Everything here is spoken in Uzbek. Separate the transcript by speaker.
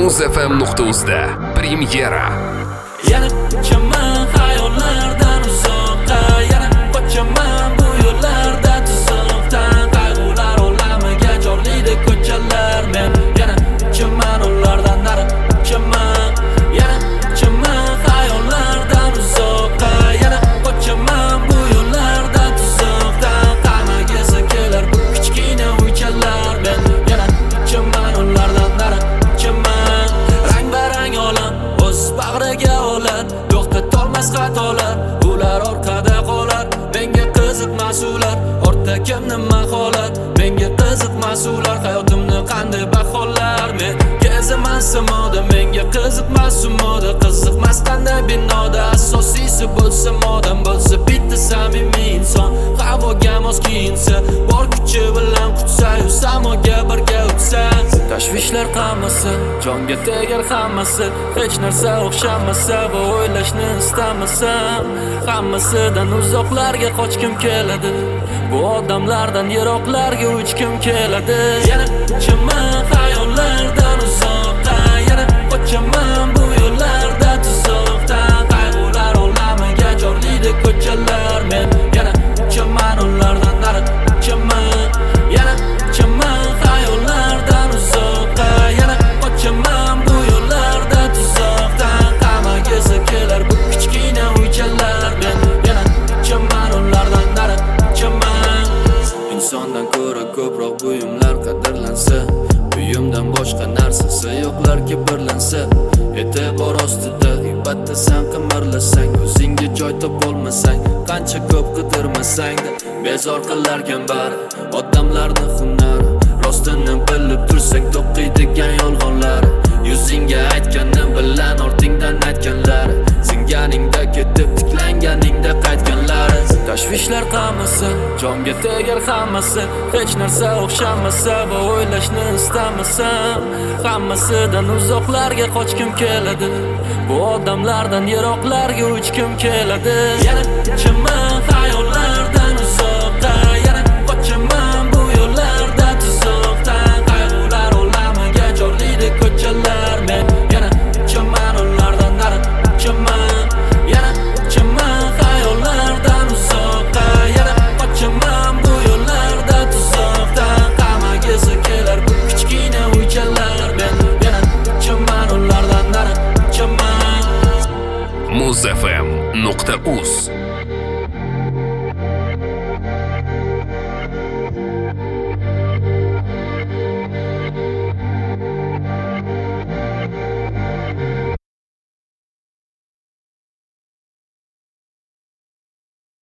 Speaker 1: muzfm.uz da premyera.
Speaker 2: Yana uchaman xayollardan uzoqqa, yana qochaman bu yo'llarda tuzoqdan. Qayg'ular olamiga chorlaydi ko'chalar, men yana uchaman ulardan nari uchaman. Yana uchaman xayollardan uzoqqa, yana qochaman bu yo'llarda tuzoqdan. Qamagisi kelar bu kichkina uychalar, men yana uchaman ulardan nari uchaman. Rang-barang olam o'z bag'riga olar, to'xtatolmas xatolar, ular orqada qolar. Menga qiziqmas ular, ortda kim nima holat, menga qiziqmas ular, hayotimni qanday baholar. Men kezaman samoda, menga qiziqmas umoda, qiziqmas qanday binoda. Asosiysi bo'lsa modam, bo'lsa bitta samimiy inson, havoga mos kiyinsa, bor kuchi bilan qutsa-yu samoga birga o'tsa. Tashvishlar qammasi, jonga tegar hammasi, hech narsa o'xshamasa va o'ylashni istamasam, hammasidan uzoqlarga qochkim keladi, bu odamlardan yiroqlarga uchkim keladi. Yana uchaman xayollardan uzoqqa, yana qochaman bu yo'llarda tuzoqdan. Qayg'ular olamiga chorlaydi ko'chalar, men yana uchaman ulardan nari uchaman. Yana uchaman xayollardan uzoqqa, yana qochaman bu yo'llarda tuzoqdan. Qamagisi kelar bu kichkina uychalar, men yana uchaman ulardan nari uchaman. Insondan ko'ra ko'proq buyumlar qadrlansa, buyumdan boshqa narsasi yo'qlarga birlansa, e'tibor ostida g'iybatda san qimirlasang, o'zingga joy topolmasang, qancha ko'p qidirmasang-da bezor qilarkan bari odamlarni hunari. Rostini bilib tursang to'qiydigan yolg'onlari, yuzingga aytganim bilan ortingdan aytganlari, singaningda ketib tiklanganingda qaytganlari. Tashvishlar qammasi, jonga tegar hammasi, hech narsa o'xshamasa va o'ylashni istamasam, hammasidan uzoqlarga qochkim keladi, bu odamlardan yiroqlarga uchkim keladi. Yana uchaman xayollardan uzoqqa, yana qochaman bu yo'llarda tuzoqdan. Qayg'ular olamiga chorlaydi ko'chalar, men yana uchaman ulardan nari uchaman. Yana uchaman xayollardan uzoqqa, yana qochaman bu yo'llarda tuzoqdan. Qamagisi kelar bu kichkina uychalar, men yana uchaman ulardan nari uchaman.
Speaker 1: muzfm.uz